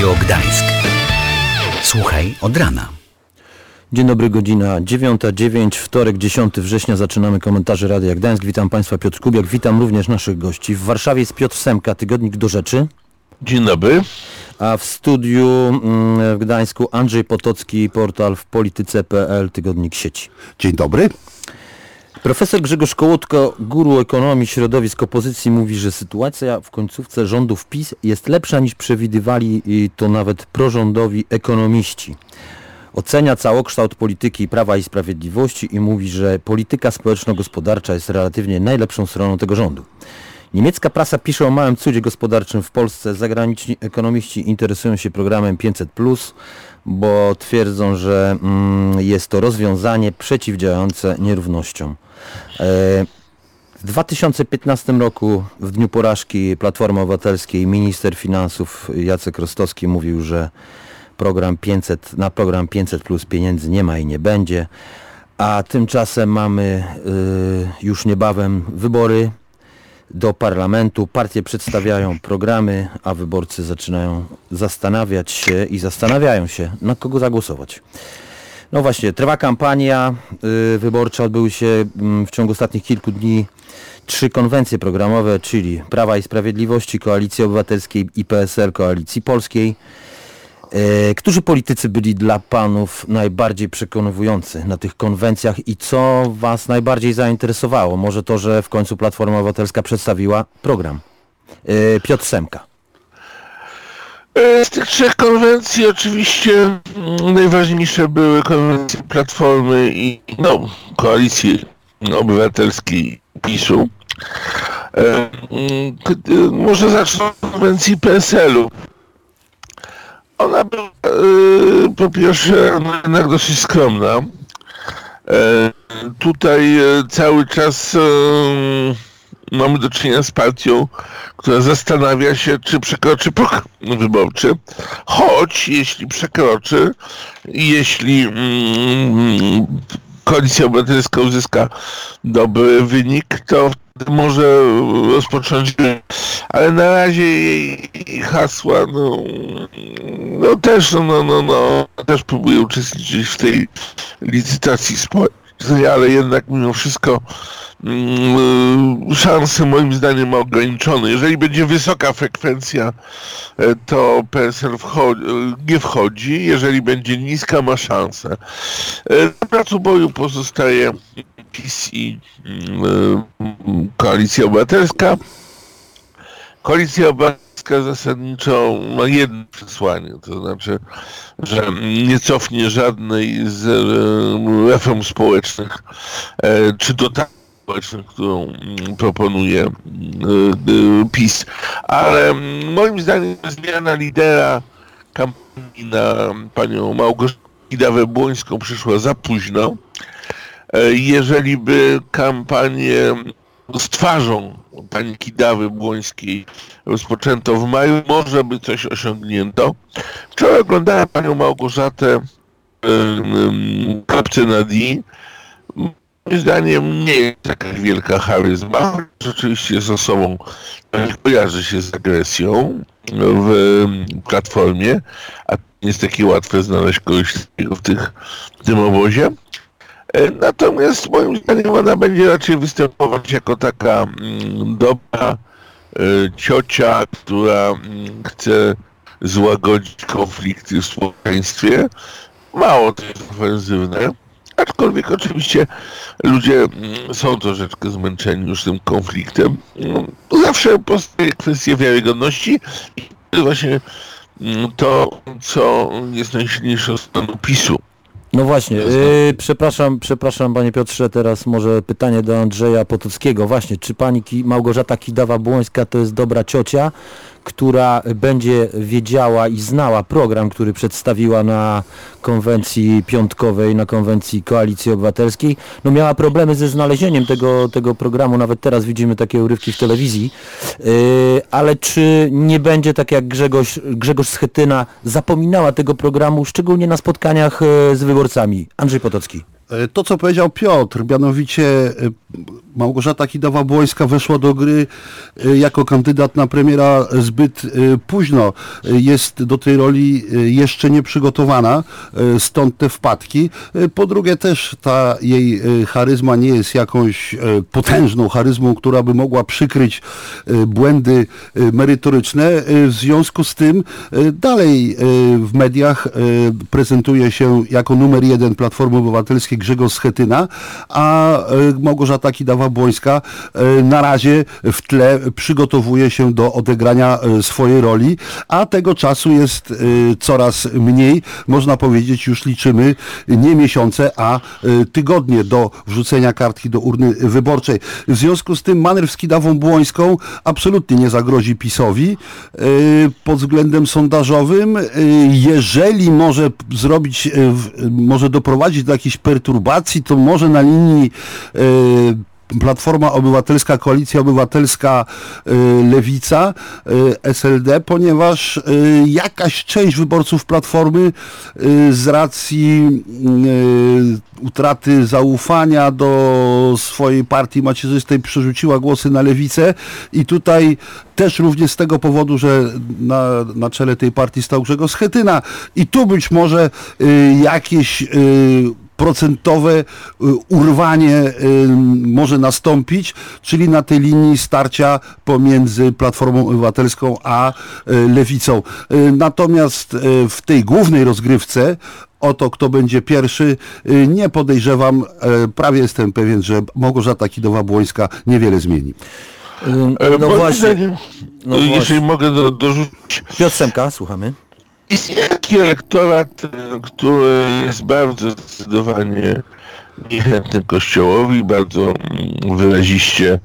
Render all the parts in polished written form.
Radio Gdańsk. Słuchaj od rana. Dzień dobry, godzina 9:09, wtorek 10 września. Zaczynamy komentarze Radia Gdańsk. Witam Państwa, Piotr Kubiak. Witam również naszych gości. W Warszawie jest Piotr Semka, Tygodnik Do Rzeczy. Dzień dobry. A w studiu w Gdańsku Andrzej Potocki, portal w polityce.pl, Tygodnik Sieci. Dzień dobry. Profesor Grzegorz Kołódko, guru ekonomii środowisk opozycji, mówi, że sytuacja w końcówce rządów PiS jest lepsza niż przewidywali to nawet prorządowi ekonomiści. Ocenia całokształt polityki Prawa i Sprawiedliwości i mówi, że polityka społeczno-gospodarcza jest relatywnie najlepszą stroną tego rządu. Niemiecka prasa pisze o małym cudzie gospodarczym w Polsce. Zagraniczni ekonomiści interesują się programem 500+, bo twierdzą, że jest to rozwiązanie przeciwdziałające nierównościom. W 2015 roku, w dniu porażki Platformy Obywatelskiej, minister finansów Jacek Rostowski mówił, że na program 500+ pieniędzy nie ma i nie będzie, a tymczasem mamy już niebawem wybory do parlamentu, partie przedstawiają programy, a wyborcy zaczynają zastanawiają się, na kogo zagłosować. No właśnie, trwa kampania wyborcza, odbyły się w ciągu ostatnich kilku dni 3 konwencje programowe, czyli Prawa i Sprawiedliwości, Koalicji Obywatelskiej i PSL, Koalicji Polskiej. Którzy politycy byli dla panów najbardziej przekonujący na tych konwencjach i co was najbardziej zainteresowało? Może to, że w końcu Platforma Obywatelska przedstawiła program. Piotr Semka. Z tych 3 konwencji oczywiście najważniejsze były konwencje Platformy i Koalicji Obywatelskiej PiS-u. Może zacznę od konwencji PSL-u. Ona była po pierwsze jednak dosyć skromna. Tutaj cały czas mamy do czynienia z partią, która zastanawia się, czy przekroczy próg wyborczy. Choć jeśli przekroczy, jeśli Koalicja Obywatelska uzyska dobry wynik, to może rozpocząć, ale na razie jej hasła też próbuje uczestniczyć w tej licytacji społecznej, ale jednak mimo wszystko szanse moim zdaniem ma ograniczone. Jeżeli będzie wysoka frekwencja, to PSL nie wchodzi, jeżeli będzie niska, ma szansę. Na placu boju pozostaje PiS i Koalicja Obywatelska. Koalicja Obywatelska zasadniczo ma jedno przesłanie, to znaczy, że nie cofnie żadnej z reform społecznych czy dotacji społecznych, którą proponuje PiS. Ale moim zdaniem zmiana lidera kampanii na panią Małgorzatę Kidawę-Błońską przyszła za późno. Jeżeli by kampanię z twarzą pani Kidawy-Błońskiej rozpoczęto w maju, może by coś osiągnięto. Wczoraj oglądałem panią Małgorzatę kapce na D. Moim zdaniem nie jest taka wielka charyzma. Rzeczywiście jest osobą, która nie kojarzy się z agresją w Platformie, a nie jest takie łatwe znaleźć kogoś w tym obozie. Natomiast moim zdaniem ona będzie raczej występować jako taka dobra ciocia, która chce złagodzić konflikty w społeczeństwie. Mało to jest ofensywne, aczkolwiek oczywiście ludzie są troszeczkę zmęczeni już tym konfliktem. Zawsze powstaje kwestia wiarygodności i to właśnie to, co jest najsilniejszą stroną PiS-u. No właśnie, przepraszam panie Piotrze, teraz może pytanie do Andrzeja Potockiego. Właśnie, czy pani Małgorzata Kidawa-Błońska to jest dobra ciocia, która będzie wiedziała i znała program, który przedstawiła na konwencji piątkowej, na konwencji Koalicji Obywatelskiej? No miała problemy ze znalezieniem tego programu, nawet teraz widzimy takie urywki w telewizji, ale czy nie będzie tak jak Grzegorz Schetyna zapominała tego programu, szczególnie na spotkaniach z wyborcami? Andrzej Potocki. To, co powiedział Piotr, mianowicie Małgorzata Kidawa-Błońska weszła do gry jako kandydat na premiera zbyt późno. Jest do tej roli jeszcze nieprzygotowana, stąd te wpadki. Po drugie też ta jej charyzma nie jest jakąś potężną charyzmą, która by mogła przykryć błędy merytoryczne. W związku z tym dalej w mediach prezentuje się jako numer 1 Platformy Obywatelskiej Grzegorz Schetyna, a Małgorzata Kidawa-Błońska na razie w tle przygotowuje się do odegrania swojej roli, a tego czasu jest coraz mniej. Można powiedzieć, już liczymy nie miesiące, a tygodnie do wrzucenia kartki do urny wyborczej. W związku z tym manewr z Kidawą-Błońską absolutnie nie zagrozi PiS-owi pod względem sondażowym. Jeżeli może zrobić, może doprowadzić do jakichś perturbacji, to może na linii Platforma Obywatelska, Koalicja Obywatelska, Lewica, SLD, ponieważ jakaś część wyborców Platformy z racji utraty zaufania do swojej partii macierzystej przerzuciła głosy na Lewicę i tutaj też również z tego powodu, że na czele tej partii stał Grzegorz Schetyna i tu być może jakieś procentowe urwanie może nastąpić, czyli na tej linii starcia pomiędzy Platformą Obywatelską a Lewicą. Natomiast w tej głównej rozgrywce o to, kto będzie pierwszy, nie podejrzewam, prawie jestem pewien, że Małgorzata Kidawa-Błońska niewiele zmieni. No właśnie. Jeżeli mogę dorzucić. Piotr Semka, słuchamy. Istnieje taki elektorat, który jest bardzo zdecydowanie niechętny Kościołowi, bardzo wyraziście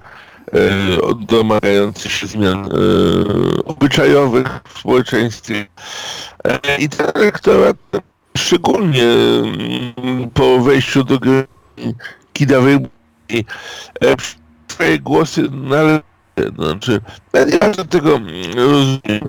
domagający się zmian obyczajowych w społeczeństwie. I ten elektorat, szczególnie po wejściu do gry Kidawy, swoje głosy należy. Znaczy, ja nie bardzo tego rozumiem.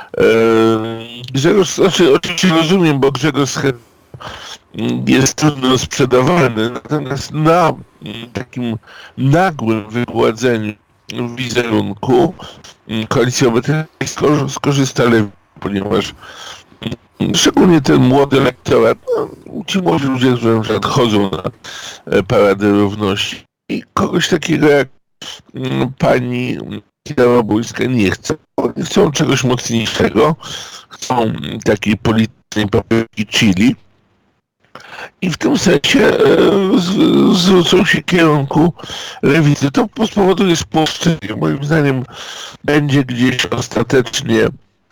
Oczywiście rozumiem, bo Grzegorz Schetyna jest trudno sprzedawalny, natomiast na takim nagłym wygładzeniu wizerunku Koalicja Obywatelska skorzysta Lewica, ponieważ szczególnie ten młody elektorat, ci młodzi ludzie, którzy na przykład chodzą na Paradę Równości i kogoś takiego jak pani Kidawa-Błońska nie chcą. Oni chcą czegoś mocniejszego, chcą takiej politycznej papierki chili i w tym sensie zwrócą się w kierunku lewicy. To spowoduje spolszczenie. Moim zdaniem będzie gdzieś ostatecznie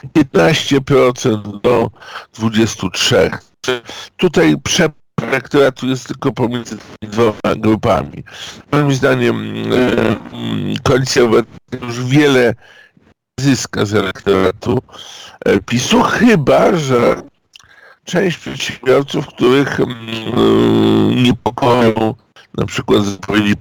15% do 23%. Tutaj elektoratu jest tylko pomiędzy tymi dwoma grupami. Moim zdaniem Koalicja Obywatelska już wiele zyska z elektoratu PiS-u, chyba że część przedsiębiorców, których niepokoją na przykład zapowiedzi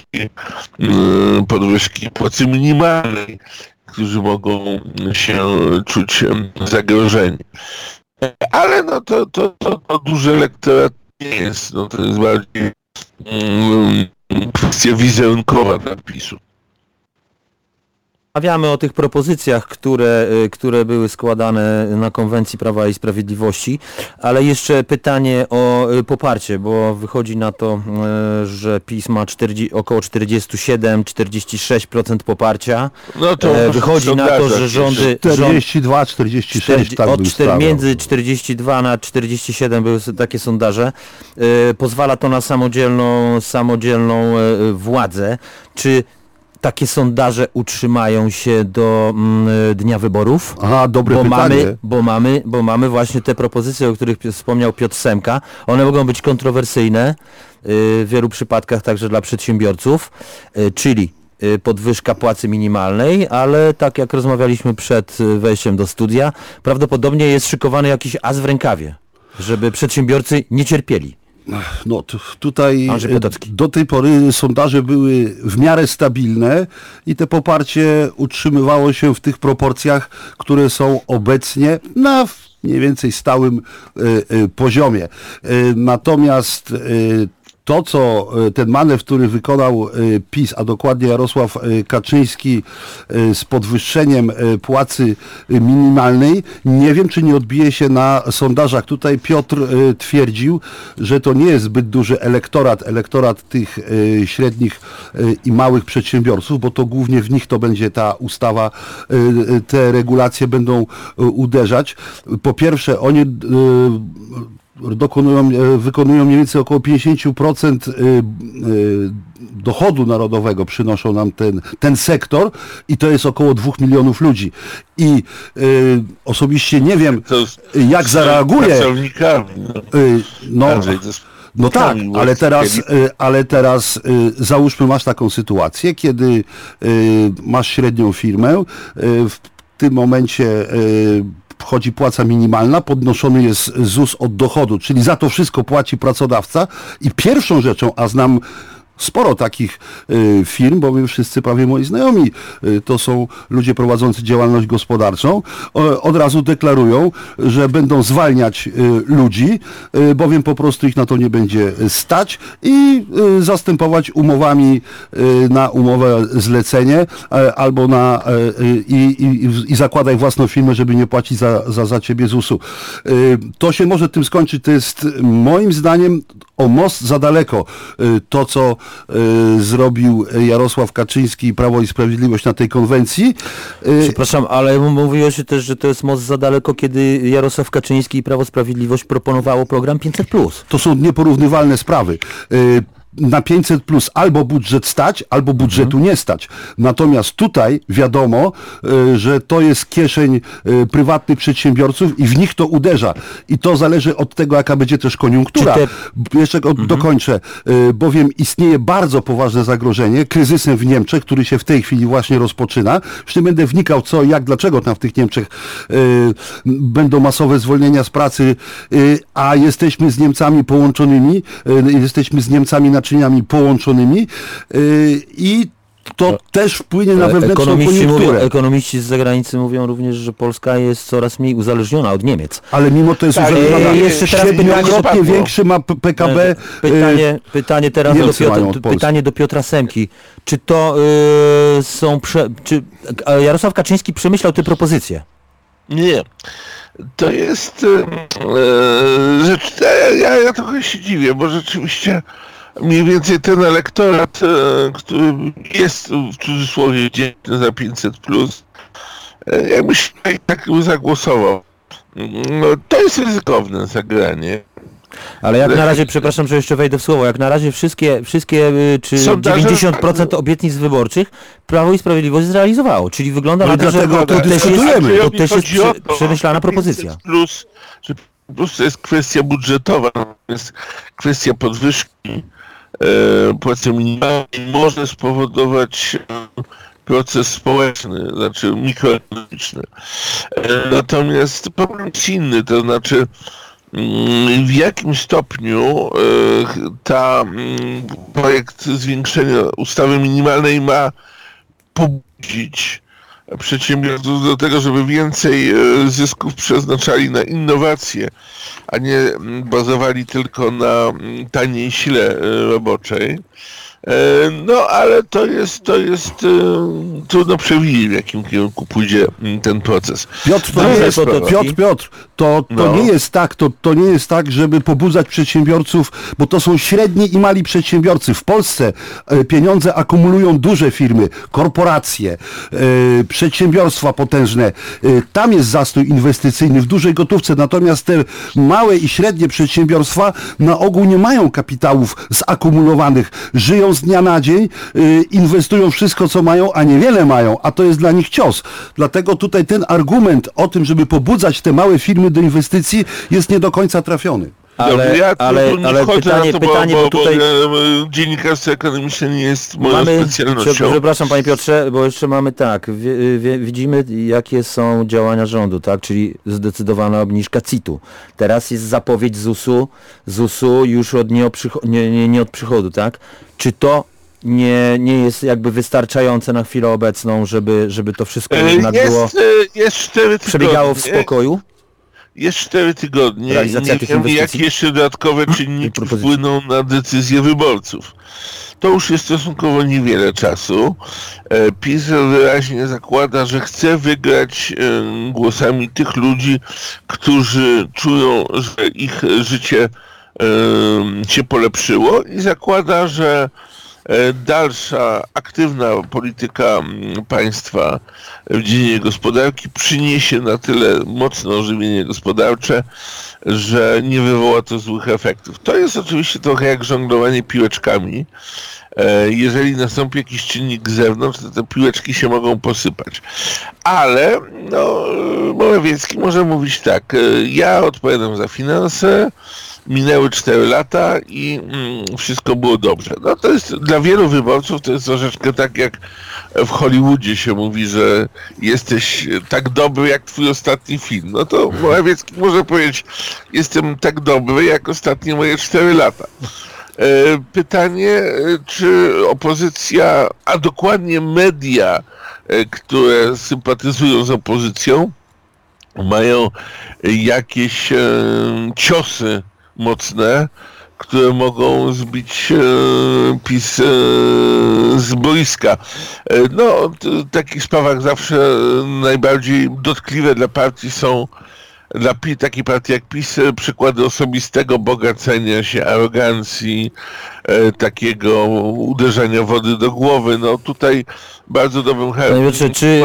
podwyżki płacy minimalnej, którzy mogą się czuć zagrożeni. Ale no to duży elektorat nie jest, no to jest bardziej kwestia wizerunkowa dla PiS-u. Rozmawiamy o tych propozycjach, które były składane na konwencji Prawa i Sprawiedliwości, ale jeszcze pytanie o poparcie, bo wychodzi na to, że PiS ma około 47-46% poparcia. No to wychodzi na to, że rządy... 42-46, tak między 42 na 47 były takie sondaże. Pozwala to na samodzielną władzę. Czy takie sondaże utrzymają się do dnia wyborów? Aha, dobre pytanie. Bo mamy właśnie te propozycje, o których wspomniał Piotr Semka. One mogą być kontrowersyjne w wielu przypadkach także dla przedsiębiorców, czyli podwyżka płacy minimalnej, ale tak jak rozmawialiśmy przed wejściem do studia, prawdopodobnie jest szykowany jakiś as w rękawie, żeby przedsiębiorcy nie cierpieli. No tutaj do tej pory sondaże były w miarę stabilne i te poparcie utrzymywało się w tych proporcjach, które są obecnie na mniej więcej stałym poziomie. Natomiast to, co ten manewr, który wykonał PiS, a dokładnie Jarosław Kaczyński z podwyższeniem płacy minimalnej, nie wiem, czy nie odbije się na sondażach. Tutaj Piotr twierdził, że to nie jest zbyt duży elektorat tych średnich i małych przedsiębiorców, bo to głównie w nich to będzie ta ustawa, te regulacje będą uderzać. Po pierwsze, oni wykonują mniej więcej około 50% dochodu narodowego, przynoszą nam ten sektor i to jest około 2 milionów ludzi. I osobiście nie wiem, jak zareaguje. No tak, ale teraz załóżmy, masz taką sytuację, kiedy masz średnią firmę, w tym momencie wchodzi płaca minimalna, podnoszony jest ZUS od dochodu, czyli za to wszystko płaci pracodawca i pierwszą rzeczą, a znam sporo takich firm, bo my wszyscy, prawie moi znajomi, to są ludzie prowadzący działalność gospodarczą, od razu deklarują, że będą zwalniać ludzi, bowiem po prostu ich na to nie będzie stać i zastępować umowami na umowę zlecenie albo i zakładaj własną firmę, żeby nie płacić za ciebie ZUS-u. To się może tym skończyć, to jest moim zdaniem o most za daleko. To, co zrobił Jarosław Kaczyński i Prawo i Sprawiedliwość na tej konwencji. Przepraszam, ale mówiłeś też, że to jest most za daleko, kiedy Jarosław Kaczyński i Prawo i Sprawiedliwość proponowało program 500+. To są nieporównywalne sprawy. Na 500 plus albo budżet stać, albo budżetu nie stać. Natomiast tutaj wiadomo, że to jest kieszeń prywatnych przedsiębiorców i w nich to uderza. I to zależy od tego, jaka będzie też koniunktura. Jeszcze dokończę, bowiem istnieje bardzo poważne zagrożenie kryzysem w Niemczech, który się w tej chwili właśnie rozpoczyna. Już nie będę wnikał co, jak, dlaczego tam w tych Niemczech będą masowe zwolnienia z pracy, a jesteśmy z Niemcami połączonymi, jesteśmy z Niemcami naczyniami połączonymi i to też wpłynie na wewnętrzną koniunkturę. Ekonomiści z zagranicy mówią również, że Polska jest coraz mniej uzależniona od Niemiec. Ale mimo to jest uzależniona. Jeszcze teraz średniokrotnie większy ma PKB. Pytanie do Piotra Semki. Czy to czy Jarosław Kaczyński przemyślał te propozycje? Nie. To jest rzecz, ja trochę się dziwię, bo rzeczywiście mniej więcej ten elektorat, który jest w cudzysłowie wdzięczny za 500+, ja myślę, że tak by zagłosował. No, to jest ryzykowne zagranie. Ale jak na razie, przepraszam, że jeszcze wejdę w słowo, jak na razie wszystkie czy 90% obietnic wyborczych Prawo i Sprawiedliwość zrealizowało, czyli wygląda na to, że to też jest przemyślana propozycja. Plus to jest kwestia budżetowa, to jest kwestia podwyżki płacy minimalnej, może spowodować proces społeczny, znaczy mikroekonomiczny. Natomiast problem jest inny, to znaczy w jakim stopniu projekt zwiększenia ustawy minimalnej ma pobudzić przedsiębiorców do tego, żeby więcej zysków przeznaczali na innowacje, a nie bazowali tylko na taniej sile roboczej. No, ale to jest trudno przewidzieć, w jakim kierunku pójdzie ten proces. Piotr, to nie jest tak, to nie jest tak, żeby pobudzać przedsiębiorców, bo to są średni i mali przedsiębiorcy. W Polsce pieniądze akumulują duże firmy, korporacje, przedsiębiorstwa potężne. Tam jest zastój inwestycyjny w dużej gotówce, natomiast te małe i średnie przedsiębiorstwa na ogół nie mają kapitałów zakumulowanych, żyją z dnia na dzień, inwestują wszystko, co mają, a niewiele mają, a to jest dla nich cios. Dlatego tutaj ten argument o tym, żeby pobudzać te małe firmy do inwestycji, jest nie do końca trafiony. Ale pytanie, bo tutaj dziennikarstwo ekonomiczne nie jest moją specjalnością. Przepraszam, panie Piotrze, bo jeszcze mamy tak, widzimy jakie są działania rządu, tak, czyli zdecydowana obniżka CIT-u. Teraz jest zapowiedź ZUS-u już nie od przychodu, tak? Czy to nie jest jakby wystarczające na chwilę obecną, żeby to wszystko jednak przebiegało w spokoju? Jest 4 tygodnie i Realizacja nie tych wiemy, inwestycji. jakie jeszcze dodatkowe czynniki propozycji. wpłyną na decyzje wyborców. To już jest stosunkowo niewiele czasu. PiS wyraźnie zakłada, że chce wygrać głosami tych ludzi, którzy czują, że ich życie się polepszyło i zakłada, że dalsza aktywna polityka państwa w dziedzinie gospodarki przyniesie na tyle mocne ożywienie gospodarcze, że nie wywoła to złych efektów. To jest oczywiście trochę jak żonglowanie piłeczkami. Jeżeli nastąpi jakiś czynnik z zewnątrz, to te piłeczki się mogą posypać. Ale Morawiecki może mówić tak, ja odpowiadam za finanse, minęły 4 lata i wszystko było dobrze. No to jest dla wielu wyborców to jest troszeczkę tak jak w Hollywoodzie się mówi, że jesteś tak dobry jak twój ostatni film. No to Morawiecki może powiedzieć, jestem tak dobry jak ostatnie moje 4 lata. Pytanie, czy opozycja, a dokładnie media, które sympatyzują z opozycją, mają jakieś ciosy mocne, które mogą zbić PiS z boiska. No, w takich sprawach zawsze najbardziej dotkliwe dla partii są dla takiej partii jak PiS przykłady osobistego bogacenia się, arogancji, takiego uderzenia wody do głowy. No tutaj bardzo dobrym Panie Piotrze, czy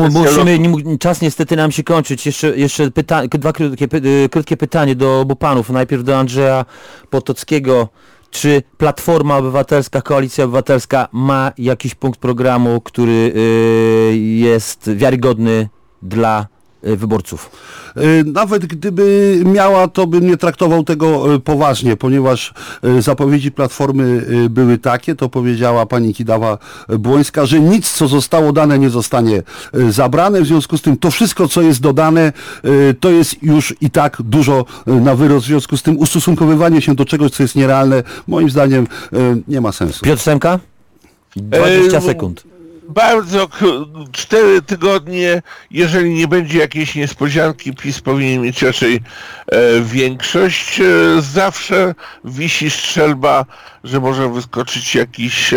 czas niestety nam się kończyć. Jeszcze dwa krótkie pytanie do obu panów. Najpierw do Andrzeja Potockiego. Czy Platforma Obywatelska, Koalicja Obywatelska ma jakiś punkt programu, który jest wiarygodny dla wyborców? Nawet gdyby miała, to bym nie traktował tego poważnie, ponieważ zapowiedzi Platformy były takie, to powiedziała pani Kidawa-Błońska, że nic, co zostało dane, nie zostanie zabrane. W związku z tym to wszystko, co jest dodane, to jest już i tak dużo na wyrost. W związku z tym ustosunkowywanie się do czegoś, co jest nierealne, moim zdaniem nie ma sensu. Piotr Semka? 20 sekund. Bardzo 4 tygodnie, jeżeli nie będzie jakiejś niespodzianki, PiS powinien mieć raczej większość. Zawsze wisi strzelba, że może wyskoczyć jakiś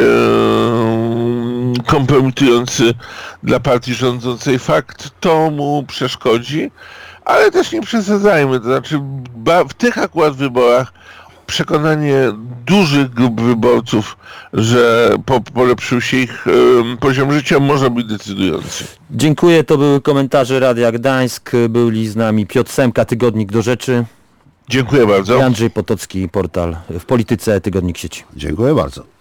kompromitujący dla partii rządzącej fakt. To mu przeszkodzi, ale też nie przesadzajmy. To znaczy w tych akurat wyborach przekonanie dużych grup wyborców, że polepszył się ich poziom życia, może być decydujący. Dziękuję, to były komentarze Radia Gdańsk. Byli z nami Piotr Semka, Tygodnik do Rzeczy. Dziękuję bardzo. I Andrzej Potocki, portal w Polityce, Tygodnik Sieci. Dziękuję bardzo.